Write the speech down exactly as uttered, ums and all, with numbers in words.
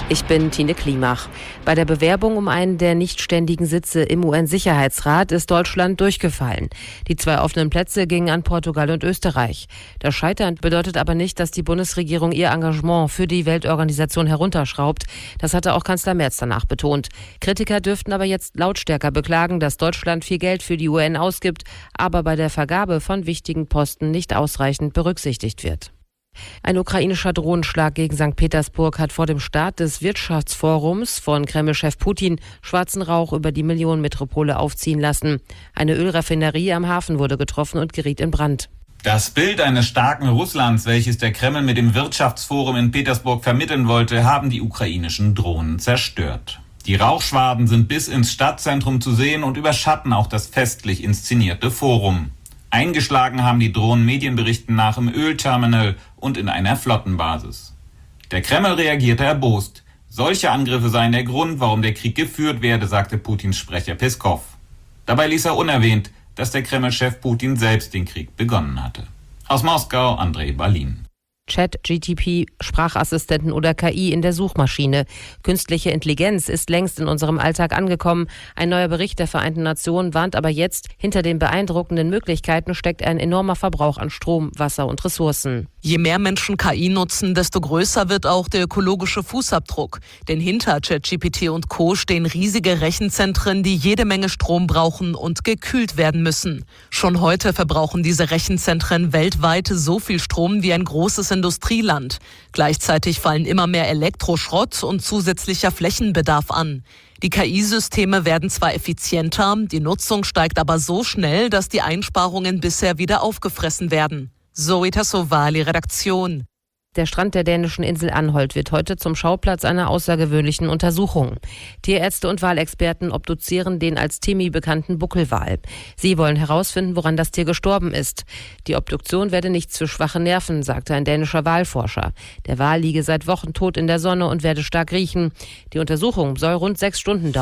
Ich bin Tine Klimach. Bei der Bewerbung um einen der nicht ständigen Sitze im U N-Sicherheitsrat ist Deutschland durchgefallen. Die zwei offenen Plätze gingen an Portugal und Österreich. Das Scheitern bedeutet aber nicht, dass die Bundesregierung ihr Engagement für die Weltorganisation herunterschraubt. Das hatte auch Kanzler Merz danach betont. Kritiker dürften aber jetzt lautstärker beklagen, dass Deutschland viel Geld für die U N ausgibt, aber bei der Vergabe von wichtigen Posten nicht ausreichend berücksichtigt wird. Ein ukrainischer Drohnenschlag gegen Sankt Petersburg hat vor dem Start des Wirtschaftsforums von Kreml-Chef Putin schwarzen Rauch über die Millionenmetropole aufziehen lassen. Eine Ölraffinerie am Hafen wurde getroffen und geriet in Brand. Das Bild eines starken Russlands, welches der Kreml mit dem Wirtschaftsforum in Petersburg vermitteln wollte, haben die ukrainischen Drohnen zerstört. Die Rauchschwaden sind bis ins Stadtzentrum zu sehen und überschatten auch das festlich inszenierte Forum. Eingeschlagen haben die Drohnen Medienberichten nach im Ölterminal und in einer Flottenbasis. Der Kreml reagierte erbost. Solche Angriffe seien der Grund, warum der Krieg geführt werde, sagte Putins Sprecher Peskov. Dabei ließ er unerwähnt, dass der Kreml-Chef Putin selbst den Krieg begonnen hatte. Aus Moskau, Andrei Balin. Chat G P T, Sprachassistenten oder K I in der Suchmaschine. Künstliche Intelligenz ist längst in unserem Alltag angekommen. Ein neuer Bericht der Vereinten Nationen warnt aber jetzt, hinter den beeindruckenden Möglichkeiten steckt ein enormer Verbrauch an Strom, Wasser und Ressourcen. Je mehr Menschen K I nutzen, desto größer wird auch der ökologische Fußabdruck. Denn hinter Chat G P T und Co. stehen riesige Rechenzentren, die jede Menge Strom brauchen und gekühlt werden müssen. Schon heute verbrauchen diese Rechenzentren weltweit so viel Strom wie ein großes Industrieland. Gleichzeitig fallen immer mehr Elektroschrott und zusätzlicher Flächenbedarf an. Die K I-Systeme werden zwar effizienter, die Nutzung steigt aber so schnell, dass die Einsparungen bisher wieder aufgefressen werden. Zoe Tassovali, Redaktion. Der Strand der dänischen Insel Anholt wird heute zum Schauplatz einer außergewöhnlichen Untersuchung. Tierärzte und Walexperten obduzieren den als Timmy bekannten Buckelwal. Sie wollen herausfinden, woran das Tier gestorben ist. Die Obduktion werde nichts für schwache Nerven, sagte ein dänischer Walforscher. Der Wal liege seit Wochen tot in der Sonne und werde stark riechen. Die Untersuchung soll rund sechs Stunden dauern.